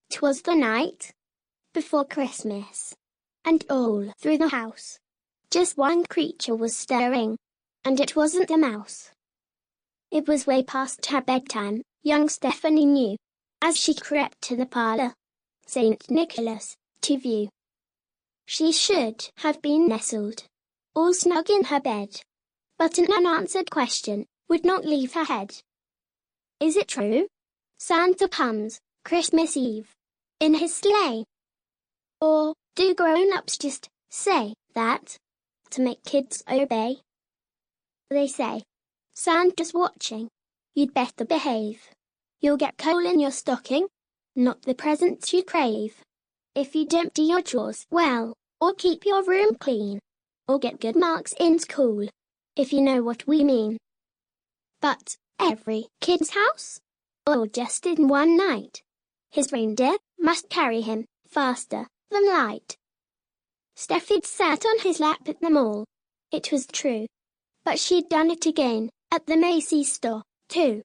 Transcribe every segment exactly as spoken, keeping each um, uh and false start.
'Twas the night before Christmas, and all through the house just one creature was stirring, and it wasn't a mouse. It was way past her bedtime, young Stephanie knew, as she crept to the parlour, Saint Nicholas, to view. She should have been nestled, all snug in her bed, but an unanswered question would not leave her head. Is it true? Santa comes, Christmas Eve, in his sleigh? Or do grown-ups just say that to make kids obey? They say, Santa's watching, you'd better behave. You'll get coal in your stocking, not the presents you crave. If you don't do your chores well, or keep your room clean, or get good marks in school, if you know what we mean. But every kid's house, all just in one night, his reindeer must carry him faster than light. Steffi'd sat on his lap at the mall, it was true, but she'd done it again at the Macy's store, too.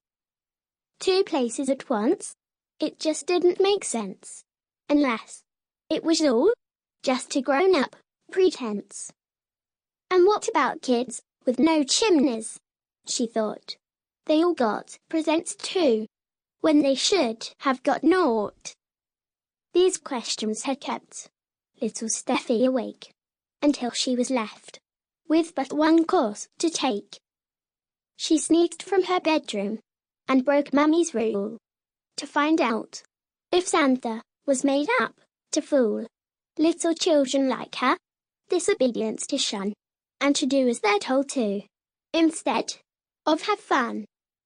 Two places at once, it just didn't make sense, unless it was all just a grown-up pretense. And what about kids with no chimneys? She thought. They all got presents too, when they should have got naught. These questions had kept little Steffi awake, until she was left with but one course to take. She sneaked from her bedroom and broke Mummy's rule to find out if Santa was made up to fool little children like her, disobedience to shun, and to do as they're told to, instead of have fun.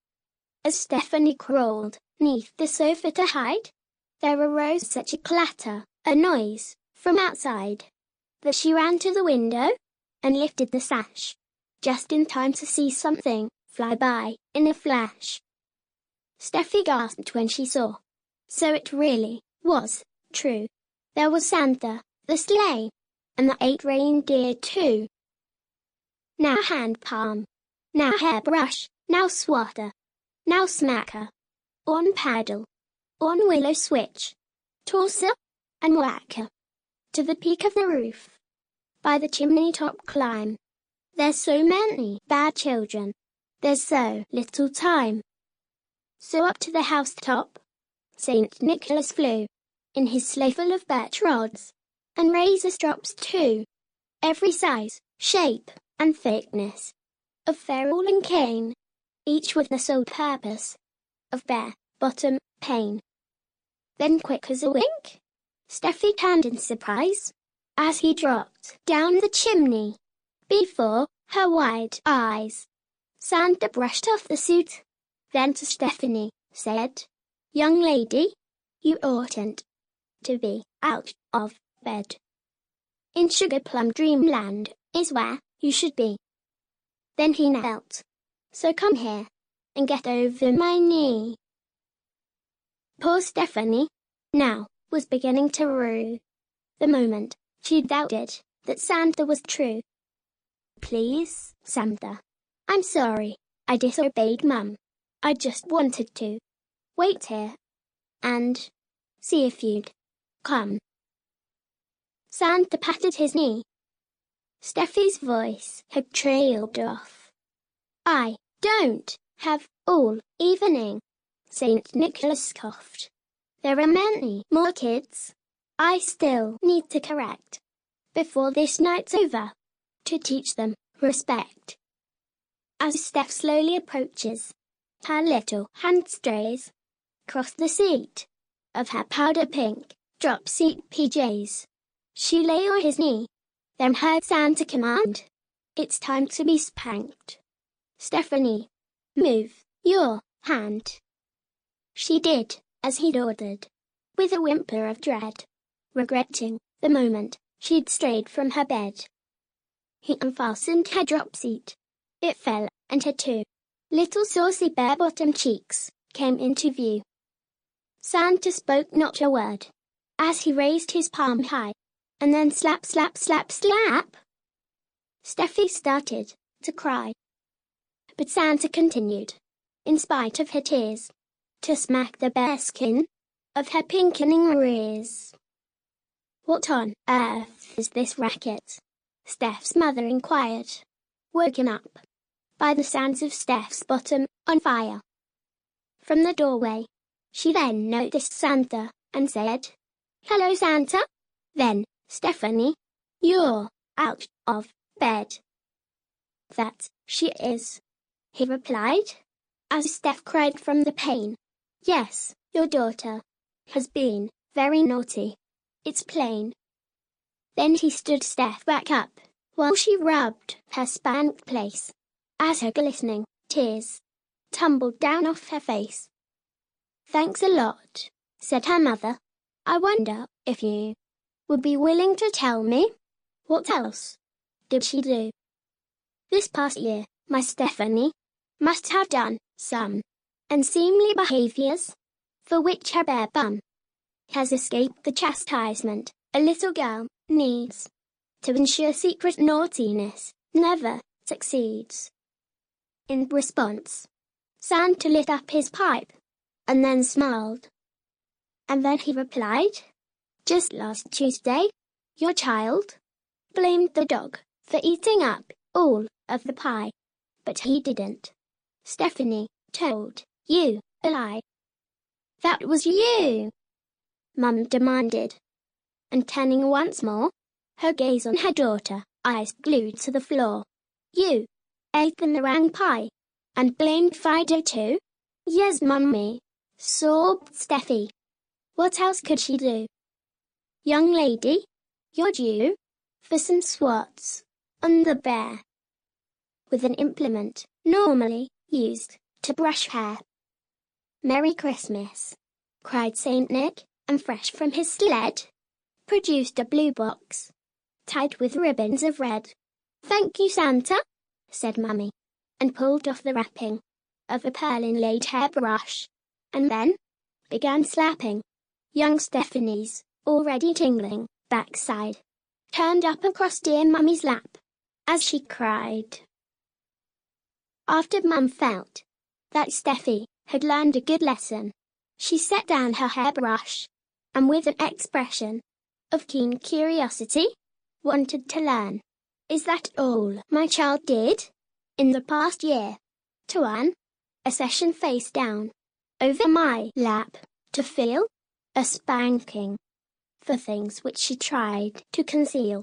As Stephanie crawled neath the sofa to hide, there arose such a clatter, a noise, from outside, that she ran to the window and lifted the sash, just in time to see something fly by in a flash. Steffi gasped when she saw. So it really was true. There was Santa, the sleigh, and the eight reindeer too. Now hand palm, now hairbrush, now swatter, now smacker, on paddle, on willow switch, tosser and whacker, to the peak of the roof, by the chimney top climb. There's so many bad children, there's so little time. So up to the housetop, Saint Nicholas flew, in his sleigh full of birch rods, and razor strops too, every size, shape, and thickness, of ferrule and cane, each with the sole purpose of bare-bottom pain. Then quick as a wink, Steffi turned in surprise, as he dropped down the chimney, before her wide eyes. Santa brushed off the suit, then to Stephanie said, Young lady, you oughtn't to be out of bed. In Sugar Plum Dreamland is where you should be. Then he knelt. So come here and get over my knee. Poor Stephanie now was beginning to rue the moment she doubted that Santa was true. Please, Santa, I'm sorry I disobeyed Mum. I just wanted to wait here and see if you'd come. Santa patted his knee. Steffi's voice had trailed off. I don't have all evening, Saint Nicholas coughed. There are many more kids I still need to correct before this night's over, to teach them respect. As Steph slowly approaches, her little hand strays across the seat of her powder pink drop seat P Js. She lay on his knee, then heard Santa command, It's time to be spanked. Stephanie, move your hand. She did as he'd ordered, with a whimper of dread, regretting the moment she'd strayed from her bed. He unfastened her drop seat. It fell, and her two little saucy bare-bottomed cheeks came into view. Santa spoke not a word, as he raised his palm high, and then slap, slap, slap, slap. Steffi started to cry, but Santa continued, in spite of her tears, to smack the bearskin of her pinkening ears. "What on earth is this racket?" Steph's mother inquired, woken up by the sounds of Steph's bottom on fire. From the doorway, she then noticed Santa and said, "Hello, Santa." "Then, Stephanie, you're out of bed." "That she is," he replied, as Steph cried from the pain. "Yes, your daughter has been very naughty. It's plain." Then he stood Steph back up, while she rubbed her spanked place, as her glistening tears tumbled down off her face. "Thanks a lot," said her mother. "I wonder if you would be willing to tell me what else did she do this past year? My Stephanie must have done some unseemly behaviors for which her bare bum has escaped the chastisement a little girl needs to ensure secret naughtiness never succeeds." In response, Santa lit up his pipe and then smiled. And then he replied, "Just last Tuesday, your child blamed the dog for eating up all of the pie, but he didn't. Stephanie told you a lie." "That was you," Mum demanded, and turning once more, her gaze on her daughter, eyes glued to the floor. "You ate the meringue pie and blamed Fido too?" "Yes, Mummy," sobbed Steffi. "What else could she do?" "Young lady, you're due for some swats on the bear with an implement normally used to brush hair." "Merry Christmas," cried Saint Nick, and fresh from his sled, produced a blue box, tied with ribbons of red. "Thank you, Santa," said Mummy, and pulled off the wrapping of a pearl-inlaid hairbrush, and then began slapping young Stephanie's already tingling backside, turned up across dear Mummy's lap, as she cried. After Mum felt that Steffi had learned a good lesson, she set down her hairbrush, and with an expression of keen curiosity, wanted to learn, "Is that all my child did in the past year?" Tuan, a session face down, over my lap, to feel a spanking for things which she tried to conceal.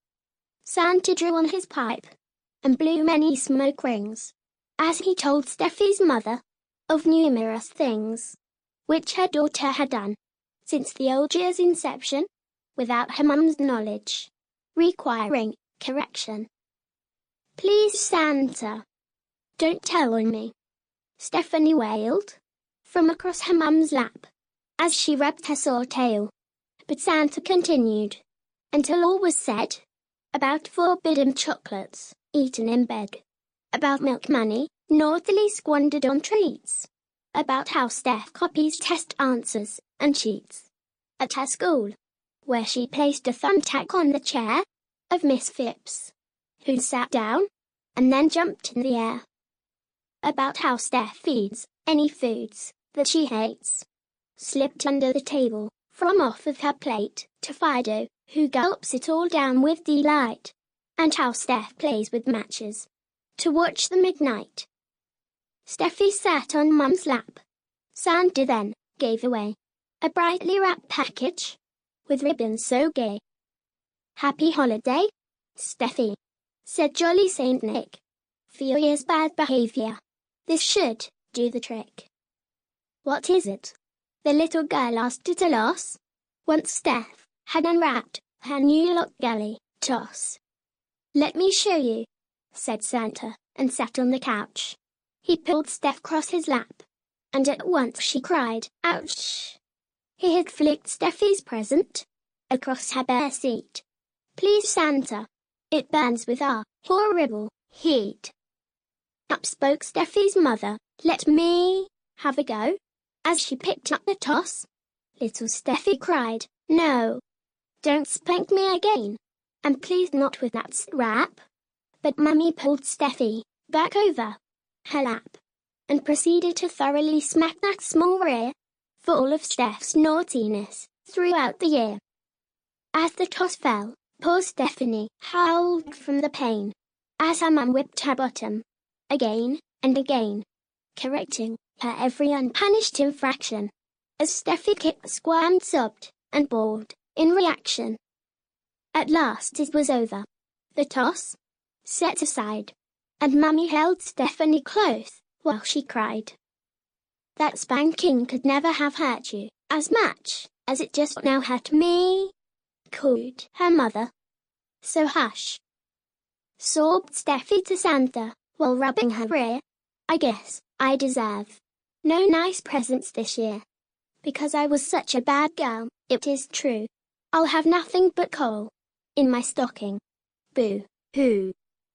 Santa drew on his pipe and blew many smoke rings, as he told Steffi's mother of numerous things which her daughter had done since the old year's inception, without her mum's knowledge, requiring correction. "Please, Santa, don't tell on me," Stephanie wailed from across her mum's lap, as she rubbed her sore tail. But Santa continued, until all was said, about forbidden chocolates eaten in bed, about milk money naughtily squandered on treats, about how Steph copies test answers and cheats at her school, where she placed a thumbtack on the chair of Miss Phipps, who sat down and then jumped in the air, about how Steph feeds any foods that she hates, slipped under the table from off of her plate to Fido, who gulps it all down with delight, and how Steph plays with matches to watch the midnight. Steffi sat on Mum's lap. Santa then gave away a brightly wrapped package with ribbons so gay. "Happy holiday, Steffi," said jolly Saint Nick. "For your year's bad behaviour, this should do the trick." "What is it?" the little girl asked at a loss, once Steph had unwrapped her new lock galley toss. "Let me show you," said Santa, and sat on the couch. He pulled Steph across his lap, and at once she cried, "Ouch!" He had flicked Steffi's present across her bare seat. "Please, Santa, it burns with our horrible heat." Up spoke Steffi's mother, "Let me have a go." As she picked up the toss, little Steffi cried, "No, don't spank me again, and please not with that strap." But Mummy pulled Steffi back over her lap and proceeded to thoroughly smack that small rear for all of Steph's naughtiness throughout the year. As the toss fell, poor Stephanie howled from the pain, as her mum whipped her bottom, again and again, correcting her every unpunished infraction, as Steffi kicked, squirmed, sobbed, and bawled in reaction. At last it was over. The toss set aside, and Mummy held Stephanie close while she cried. That spanking could never have hurt you as much as it just now hurt me, cooed her mother. So hush, sobbed Steffi to Santa while rubbing her rear. I guess I deserve no nice presents this year, because I was such a bad girl. It is true, I'll have nothing but coal in my stocking. Boo-hoo.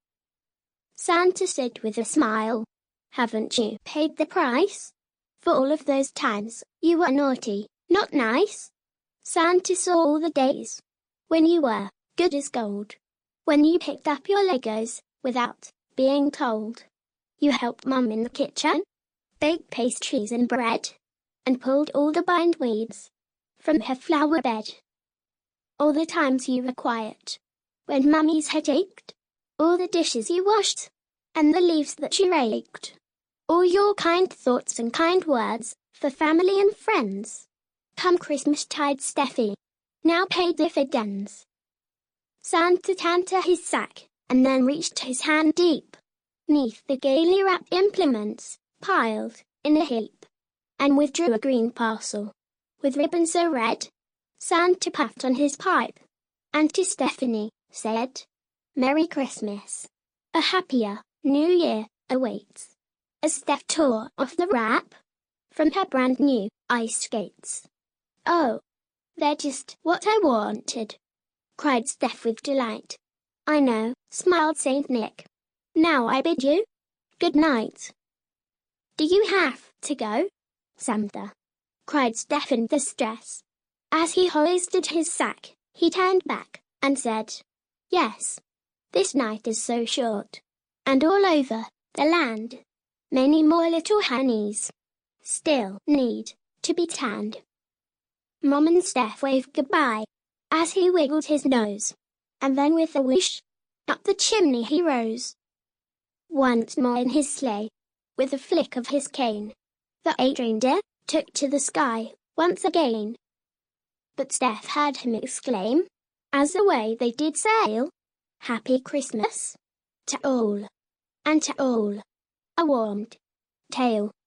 Santa said with a smile. Haven't you paid the price for all of those times you were naughty, not nice? Santa saw all the days when you were good as gold, when you picked up your Legos without being told. You helped Mum in the kitchen, baked pastries and bread, and pulled all the bindweeds from her flower bed. All the times you were quiet when Mummy's head ached, all the dishes you washed, and the leaves that you raked, all your kind thoughts and kind words for family and friends. Come Christmastide, Steffi now paid dividends. Santa turned to his sack and then reached his hand deep 'neath the gaily wrapped implements piled in a heap, and withdrew a green parcel with ribbons so red. Santa puffed on his pipe, and to Stephanie said, Merry Christmas. A happier New Year awaits. As Steph tore off the wrap from her brand new ice skates. Oh, they're just what I wanted, cried Steph with delight. I know, smiled Saint Nick. Now I bid you good night. Do you have to go, Santa? Cried Steph in distress. As he hoisted his sack, he turned back and said, Yes, this night is so short, and all over the land many more little honeys still need to be tanned. Mom and Steph waved goodbye as he wiggled his nose, and then with a whoosh, up the chimney he rose. Once more in his sleigh, with a flick of his cane, the eight reindeer took to the sky once again. But Steph heard him exclaim, as away they did sail, Happy Christmas to all, and to all a warmed tale.